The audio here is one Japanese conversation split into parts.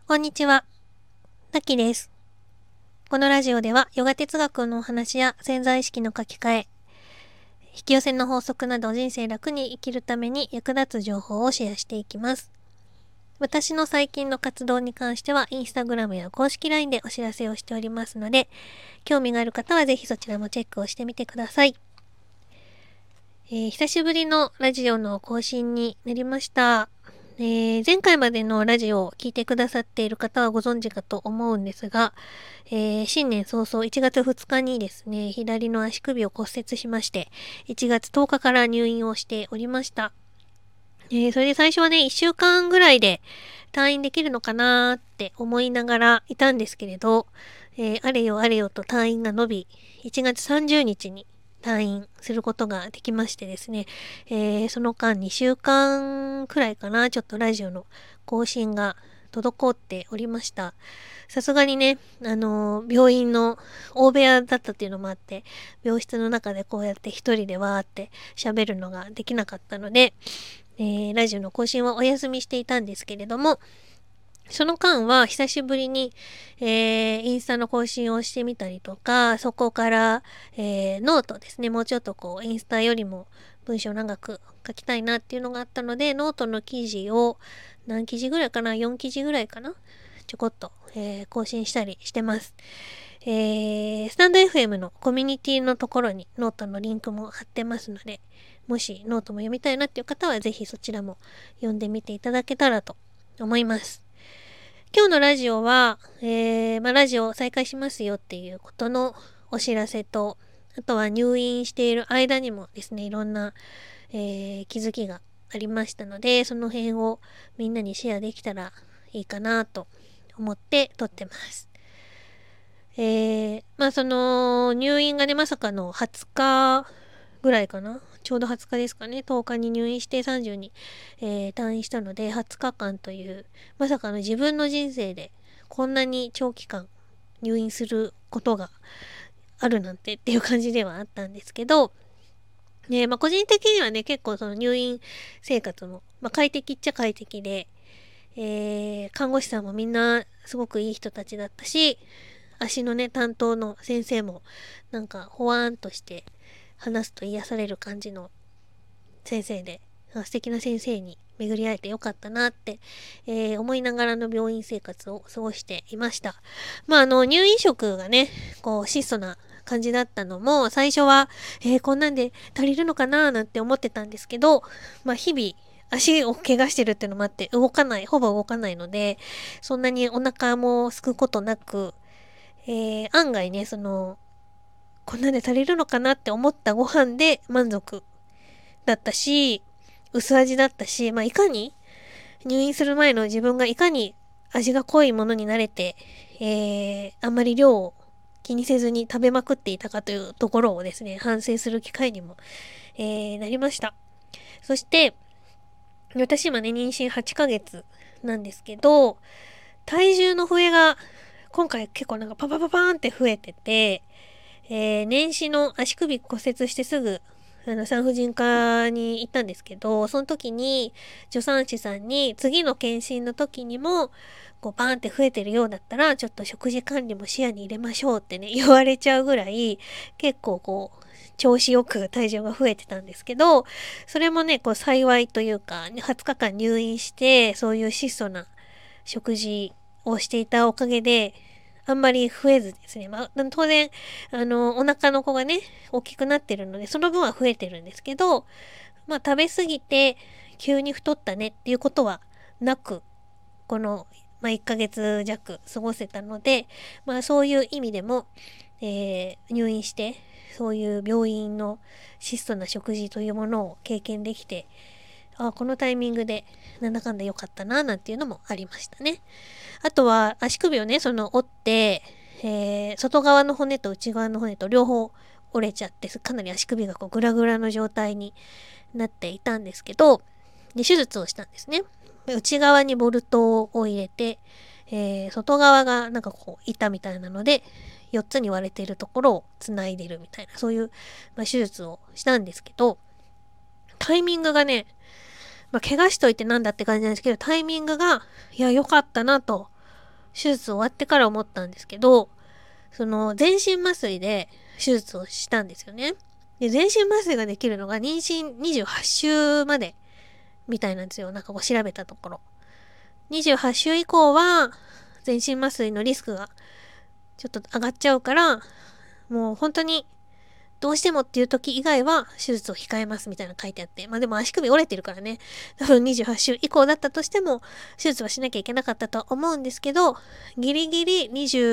こんにちは、タキです。このラジオではヨガ哲学のお話や潜在意識の書き換え、引き寄せの法則など人生楽に生きるために役立つ情報をシェアしていきます。私の最近の活動に関してはインスタグラムや公式 LINE でお知らせをしておりますので、興味がある方はぜひそちらもチェックをしてみてください。久しぶりのラジオの更新になりました。前回までのラジオを聞いてくださっている方はご存知かと思うんですが、新年早々1月2日にですね、左の足首を骨折しまして、1月10日から入院をしておりました。それで最初はね、1週間ぐらいで退院できるのかなーって思いながらいたんですけれど、あれよあれよと退院が伸び、1月30日に退院することができましてですね、その間2週間くらいかな、ちょっとラジオの更新が滞っておりました。さすがにね、病院の大部屋だったっていうのもあって、病室の中でこうやって一人でわーって喋るのができなかったので、ラジオの更新はお休みしていたんですけれども、その間は久しぶりに、インスタの更新をしてみたりとか、そこから、ノートですね、もうちょっとこう、インスタよりも文章長く書きたいなっていうのがあったので、ノートの記事を何記事ぐらいかな ?4 記事ぐらいかなちょこっと、更新したりしてます。スタンド FM のコミュニティのところにノートのリンクも貼ってますので、もしノートも読みたいなっていう方はぜひそちらも読んでみていただけたらと思います。今日のラジオは、ラジオを再開しますよっていうことのお知らせと、あとは入院している間にもですね、いろんな、気づきがありましたので、その辺をみんなにシェアできたらいいかなと思って撮ってます。その入院がね、まさかの20日ぐらいかな。ちょうど20日ですかね。10日に入院して30に、退院したので、20日間という、まさかの自分の人生でこんなに長期間入院することがあるなんてっていう感じではあったんですけど、個人的にはね、結構その入院生活も、快適っちゃ快適で、看護師さんもみんなすごくいい人たちだったし、足のね、担当の先生もなんかほわーんとして話すと癒される感じの先生で、素敵な先生に巡り会えてよかったなって、思いながらの病院生活を過ごしていました。入院食がね、こう質素な感じだったのも、最初は、こんなんで足りるのかななんて思ってたんですけど、日々、足を怪我してるっていうのもあってほぼ動かないので、そんなにお腹も空くことなく、案外ね、こんなんで足りるのかなって思ったご飯で満足だったし、薄味だったし、いかに入院する前の自分がいかに味が濃いものに慣れて、あんまり量を気にせずに食べまくっていたかというところをですね、反省する機会にも、なりました。そして、私今ね、妊娠8ヶ月なんですけど、体重の増えが今回結構なんかパパパパーンって増えてて、年始の足首骨折してすぐ産婦人科に行ったんですけど、その時に助産師さんに次の検診の時にもこうバーンって増えてるようだったらちょっと食事管理も視野に入れましょうってね言われちゃうぐらい結構こう調子よく体重が増えてたんですけど、それもねこう幸いというか20日間入院してそういう質素な食事をしていたおかげであんまり増えずですね。当然、お腹の子がね、大きくなってるので、その分は増えてるんですけど、食べ過ぎて急に太ったねっていうことはなく、この、1ヶ月弱過ごせたので、そういう意味でも、入院して、そういう病院の質素な食事というものを経験できて、このタイミングでなんだかんだ良かったななんていうのもありましたね。あとは足首をね折って、外側の骨と内側の骨と両方折れちゃってかなり足首がこうグラグラの状態になっていたんですけど、で手術をしたんですね。内側にボルトを入れて、外側がなんかこう板みたいなので4つに割れているところをつないでるみたいなそういう、手術をしたんですけど、タイミングがね怪我しといてなんだって感じなんですけど、タイミングが、いや、良かったなと手術終わってから思ったんですけど、その全身麻酔で手術をしたんですよね。で、全身麻酔ができるのが妊娠28週までみたいなんですよ。なんかこう調べたところ。28週以降は全身麻酔のリスクがちょっと上がっちゃうから、もう本当にどうしてもっていう時以外は手術を控えますみたいなの書いてあって。まあでも足首折れてるからね。多分28週以降だったとしても手術はしなきゃいけなかったとは思うんですけど、ギリギリ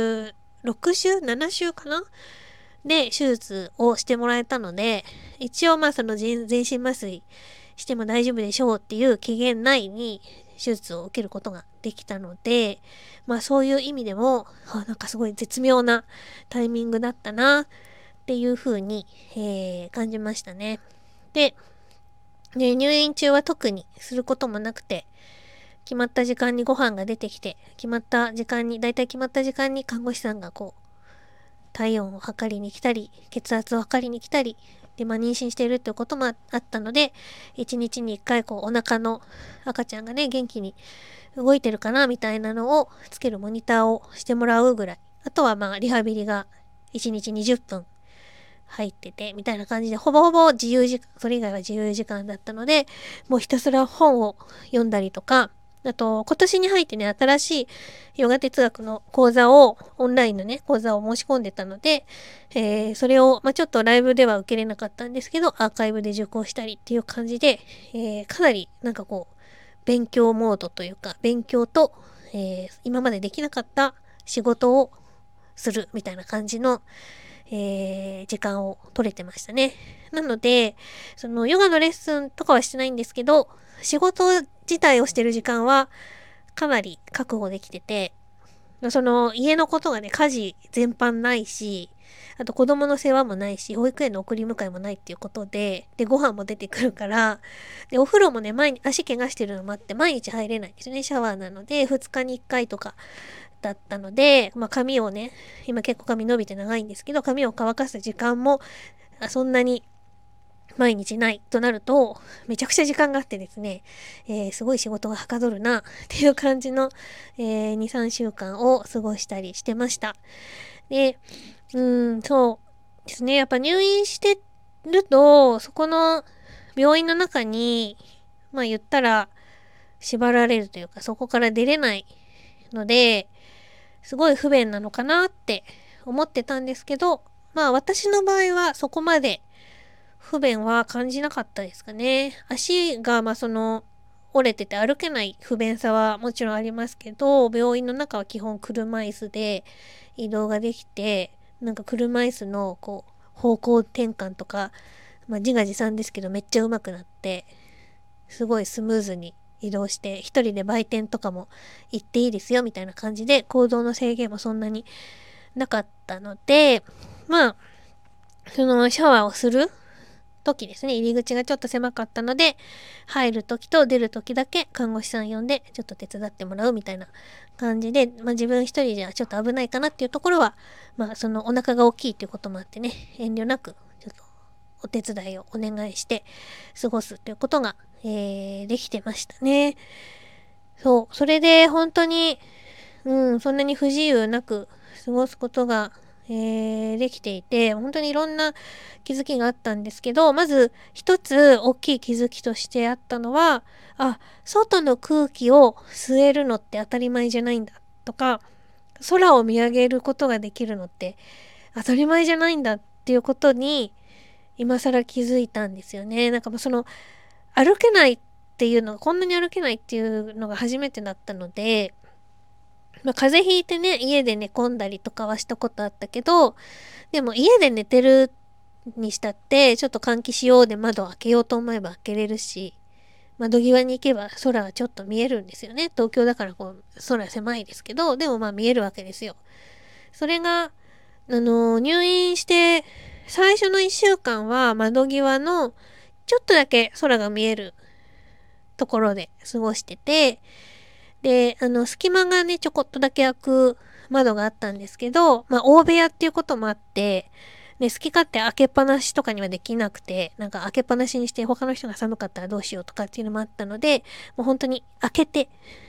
26週 ?7 週かなで手術をしてもらえたので、一応まあその全身麻酔しても大丈夫でしょうっていう期限内に手術を受けることができたので、まあそういう意味でも、なんかすごい絶妙なタイミングだったなっていう風に、感じましたね。で、入院中は特にすることもなくて、決まった時間にご飯が出てきて、だいたい決まった時間に看護師さんがこう、体温を測りに来たり、血圧を測りに来たり、で、まあ、妊娠しているっていうこともあったので、1日に1回こう、お腹の赤ちゃんがね、元気に動いてるかな、みたいなのをつけるモニターをしてもらうぐらい。あとはまあ、リハビリが1日20分入ってて、みたいな感じで、ほぼほぼ自由時間、それ以外は自由時間だったので、もうひたすら本を読んだりとか、あと、今年に入ってね、新しいヨガ哲学の講座を、オンラインのね、講座を申し込んでたので、それを、まあ、ちょっとライブでは受けれなかったんですけど、アーカイブで受講したりっていう感じで、かなり、なんかこう、勉強モードというか、勉強と、今までできなかった仕事をするみたいな感じの、時間を取れてましたね。なので、そのヨガのレッスンとかはしてないんですけど、仕事自体をしてる時間はかなり確保できてて、その家のことがね、家事全般ないし、あと子供の世話もないし、保育園の送り迎えもないっていうことで、で、ご飯も出てくるから、で、お風呂もね、足怪我してるのもあって毎日入れないんですよね。シャワーなので、2日に1回とかだったので、まあ髪をね、今結構髪伸びて長いんですけど、髪を乾かす時間もそんなに毎日ないとなると、めちゃくちゃ時間があってですね、すごい仕事がはかどるなっていう感じの、2、3週間を過ごしたりしてました。で、そうですね。やっぱ入院してると、そこの病院の中に、まあ言ったら縛られるというか、そこから出れないので、すごい不便なのかなって思ってたんですけど、まあ私の場合はそこまで不便は感じなかったですかね。足がまあその折れてて歩けない不便さはもちろんありますけど、病院の中は基本車椅子で移動ができて、なんか車椅子のこう方向転換とか、まあ自画自賛ですけどめっちゃ上手くなって、すごいスムーズに移動して、一人で売店とかも行っていいですよみたいな感じで、行動の制限もそんなになかったので、まあ、そのシャワーをする時ですね、入り口がちょっと狭かったので、入る時と出る時だけ看護師さん呼んで、ちょっと手伝ってもらうみたいな感じで、まあ自分一人じゃちょっと危ないかなっていうところは、まあそのお腹が大きいっていうこともあってね、遠慮なく、ちょっとお手伝いをお願いして過ごすっていうことが、できてましたね。そう、それで本当に、そんなに不自由なく過ごすことが、できていて、本当にいろんな気づきがあったんですけど、まず一つ大きい気づきとしてあったのは、外の空気を吸えるのって当たり前じゃないんだとか、空を見上げることができるのって当たり前じゃないんだっていうことに今更気づいたんですよね。なんかもうその歩けないっていうのが、こんなに歩けないっていうのが初めてだったので、まあ、風邪ひいてね、家で寝込んだりとかはしたことあったけど、でも家で寝てるにしたって、ちょっと換気しようで窓を開けようと思えば開けれるし、窓際に行けば空はちょっと見えるんですよね。東京だからこう、空狭いですけど、でもまあ見えるわけですよ。それが、入院して、最初の1週間は窓際の、ちょっとだけ空が見えるところで過ごしてて、で、隙間がね、ちょこっとだけ開く窓があったんですけど、まあ、大部屋っていうこともあって、で、好き勝手開けっぱなしとかにはできなくて、なんか開けっぱなしにして他の人が寒かったらどうしようとかっていうのもあったので、もう本当に開けて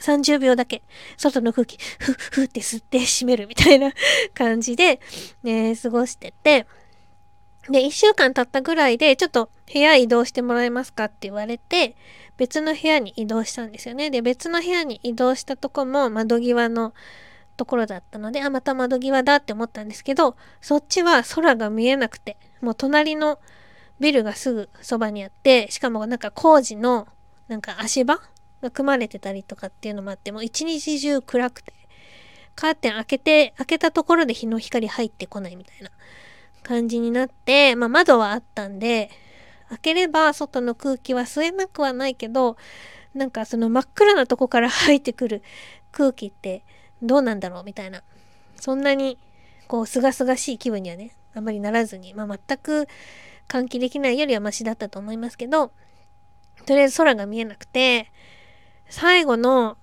30秒だけ外の空気ふっふって吸って閉めるみたいな感じで、過ごしてて、で1週間経ったぐらいでちょっと部屋移動してもらえますかって言われて、別の部屋に移動したんですよね。で別の部屋に移動したとこも窓際のところだったので、また窓際だって思ったんですけど、そっちは空が見えなくて、もう隣のビルがすぐそばにあって、しかもなんか工事のなんか足場が組まれてたりとかっていうのもあって、もう一日中暗くて、カーテン開けたところで日の光入ってこないみたいな感じになって、窓はあったんで、開ければ外の空気は吸えなくはないけど、なんかその真っ暗なとこから入ってくる空気ってどうなんだろうみたいな、そんなにこう清々しい気分にはねあんまりならずに、全く換気できないよりはマシだったと思いますけど、とりあえず空が見えなくて、最後の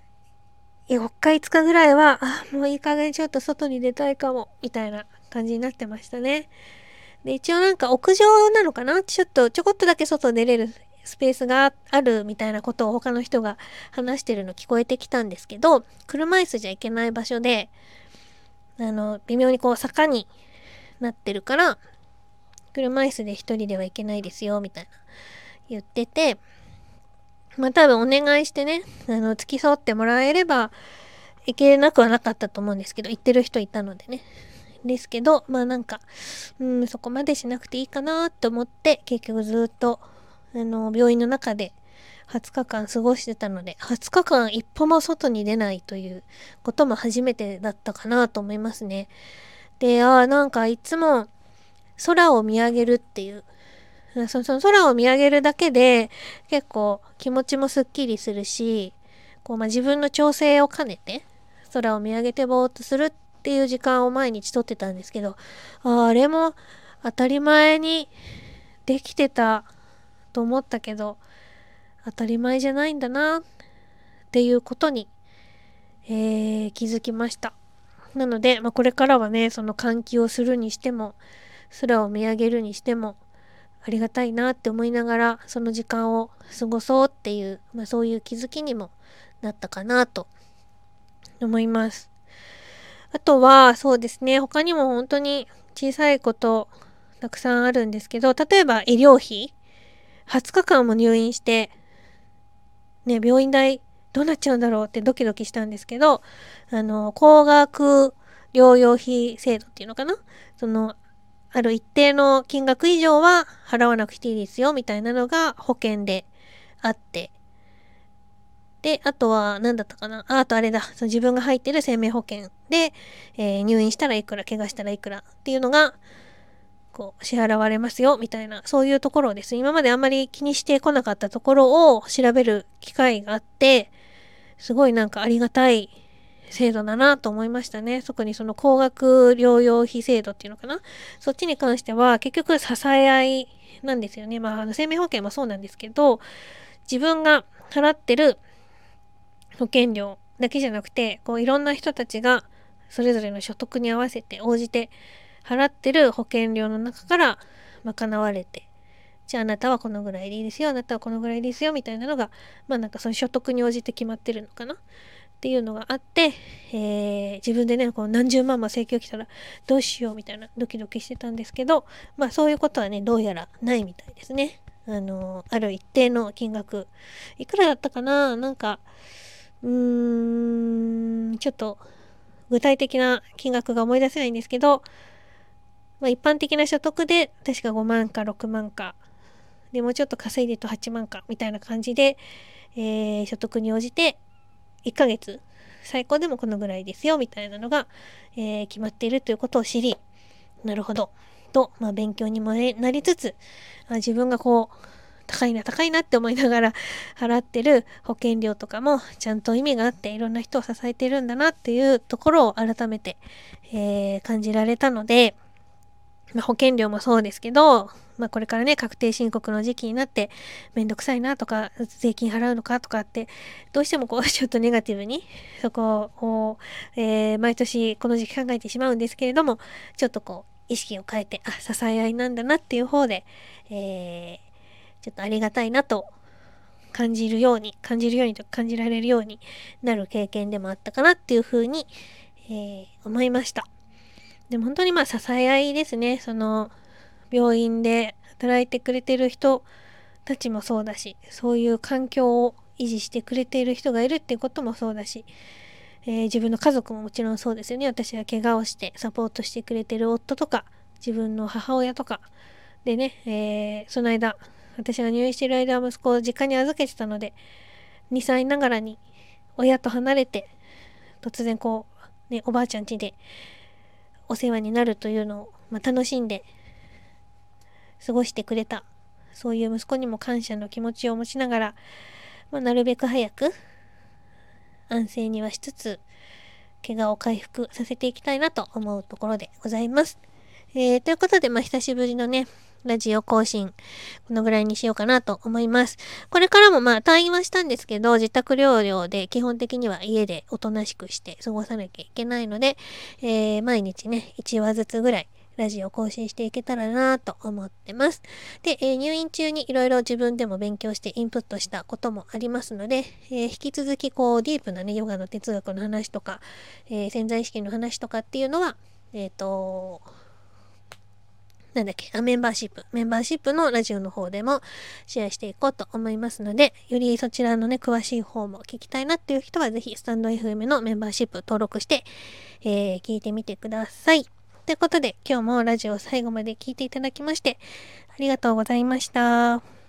4日5日ぐらいはもういい加減ちょっと外に出たいかもみたいな感じになってましたね。で一応なんか屋上なのかな、ちょこっとだけ外出れるスペースがあるみたいなことを他の人が話してるの聞こえてきたんですけど、車椅子じゃいけない場所で、微妙にこう坂になってるから車椅子で一人では行けないですよみたいな言ってて、多分お願いしてね、付き添ってもらえれば行けなくはなかったと思うんですけど、行ってる人いたのでね。ですけど、なんかそこまでしなくていいかなと思って、結局ずっと病院の中で20日間過ごしてたので、20日間一歩も外に出ないということも初めてだったかなと思いますね。で、なんかいつも空を見上げるっていう、その空を見上げるだけで結構気持ちもすっきりするし、こう自分の調整を兼ねて空を見上げてぼーっとするっていう時間を毎日とってたんですけど、あれも当たり前にできてたと思ったけど、当たり前じゃないんだなっていうことに、気づきました。なので、これからはね、その換気をするにしても空を見上げるにしてもありがたいなって思いながらその時間を過ごそうっていう、そういう気づきにもなったかなと思います。あとはそうですね、他にも本当に小さいことたくさんあるんですけど、例えば医療費20日間も入院してね、病院代どうなっちゃうんだろうってドキドキしたんですけど、高額療養費制度っていうのかな、そのある一定の金額以上は払わなくていいですよみたいなのが保険であって、であとは何だったかな、あとあれだ、その自分が入ってる生命保険で、入院したらいくら、怪我したらいくらっていうのがこう支払われますよみたいな、そういうところをですね、今まであんまり気にしてこなかったところを調べる機会があって、すごいなんかありがたい制度だなと思いましたね。特にその高額療養費制度っていうのかな、そっちに関しては結局支え合いなんですよね。生命保険もそうなんですけど、自分が払ってる保険料だけじゃなくて、こういろんな人たちがそれぞれの所得に合わせて応じて払ってる保険料の中から賄われて、じゃああなたはこのぐらいでいいですよ、あなたはこのぐらいですよみたいなのが、なんかその所得に応じて決まってるのかなっていうのがあって、自分でねこう何十万も請求来たらどうしようみたいなドキドキしてたんですけど、そういうことはねどうやらないみたいですね。ある一定の金額、いくらだったかな、なんかちょっと具体的な金額が思い出せないんですけど、一般的な所得で確か5万か6万かで、もうちょっと稼いでると8万かみたいな感じで、所得に応じて1ヶ月最高でもこのぐらいですよみたいなのが、決まっているということを知り、なるほどと、勉強にもなりつつ、自分がこう高いな高いなって思いながら払ってる保険料とかもちゃんと意味があって、いろんな人を支えてるんだなっていうところを改めて、感じられたので、保険料もそうですけど、これからね確定申告の時期になってめんどくさいなとか、税金払うのかとかってどうしてもこうちょっとネガティブにそこを、毎年この時期考えてしまうんですけれども、ちょっとこう意識を変えて、支え合いなんだなっていう方で、ちょっとありがたいなと感じるようにと感じられるようになる経験でもあったかなっていうふうに、思いました。でも本当に支え合いですね。その病院で働いてくれてる人たちもそうだし、そういう環境を維持してくれている人がいるっていうこともそうだし、自分の家族ももちろんそうですよね。私が怪我をしてサポートしてくれてる夫とか、自分の母親とかでね、その間、私が入院している間は息子を実家に預けてたので、2歳ながらに親と離れて、突然おばあちゃん家でお世話になるというのを、楽しんで過ごしてくれた。そういう息子にも感謝の気持ちを持ちながら、なるべく早く安静にはしつつ、怪我を回復させていきたいなと思うところでございます。ということで、久しぶりのね、ラジオ更新、このぐらいにしようかなと思います。これからも退院はしたんですけど、自宅療養で基本的には家でおとなしくして過ごさなきゃいけないので、毎日ね、1話ずつぐらいラジオ更新していけたらなと思ってます。で、入院中にいろいろ自分でも勉強してインプットしたこともありますので、引き続きディープなね、ヨガの哲学の話とか、潜在意識の話とかっていうのは、メンバーシップのラジオの方でもシェアしていこうと思いますので、よりそちらのね、詳しい方も聞きたいなっていう人は、ぜひスタンド FM のメンバーシップ登録して、聞いてみてください。ということで、今日もラジオを最後まで聞いていただきまして、ありがとうございました。